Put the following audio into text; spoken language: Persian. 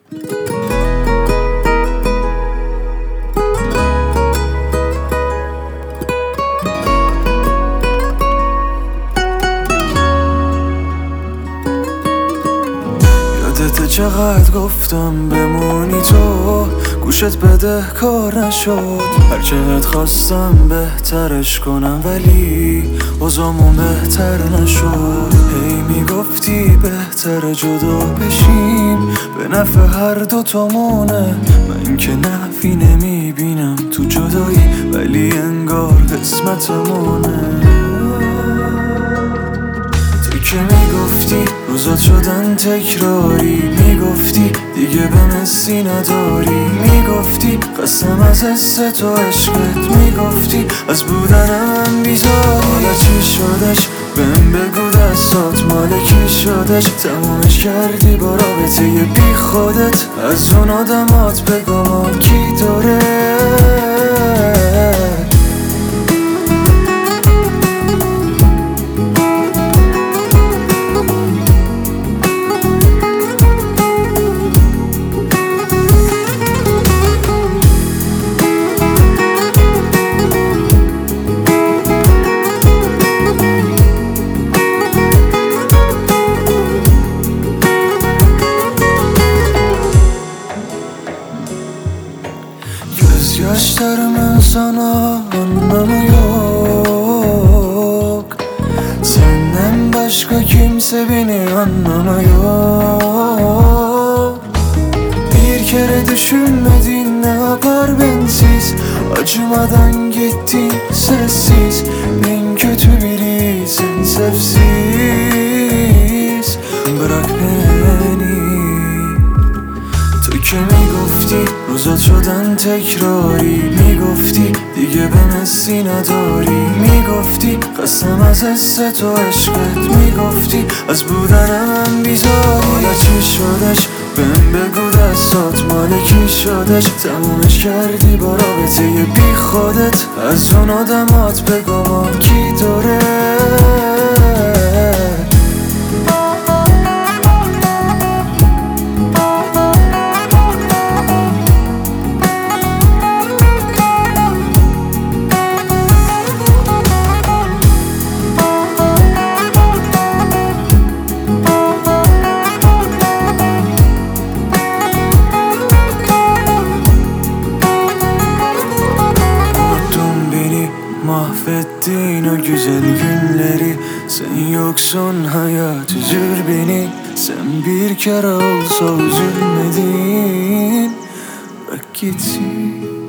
یادت چقدر گفتم بمونی تو، گوشت بده کار نشد. هر چقدر خواستم بهترش کنم ولی اوضاعمون بهتر نشد. هی میگفتی بهتر جدا بشیم، به نفع هر دوتامونه. من که نفعی نمیبینم تو جدایی، ولی انگار قسمتمونه. که میگفتی روزات شدن تکراری، میگفتی دیگه به مسی نداری، میگفتی قسم از حس تو عشقت، میگفتی از بودن من بیزاری. حالا چی شدش؟ بهم بگو دستات مال کی شدش؟ تمومش کردی با رابطه بی خودت، از اون آدمات بگو کی داره؟ Gözyaşlarımın sana anlamı yok. Senden başka kimse beni anlamıyor. Bir kere düşünmedin ne yapar bensiz, acımadan gittin sessiz. En kötü birisin sevsiz. Bırak beni. تو که میگفتی روزات شدن تکراری، میگفتی دیگه به مسی نداری، میگفتی قسم از حس تو عشقت، میگفتی از بودن من بیزاری. حالا چی شدش؟ بهم بگو دستات مال کی شدش؟ تمومش کردی با رابطه بی خودت، از اون آدمات بگو کی داره؟ Mahvettin o güzel günleri, sen yoksun hayat üzür beni. Sen bir kere olsa üzülmedin, bırak gitsin.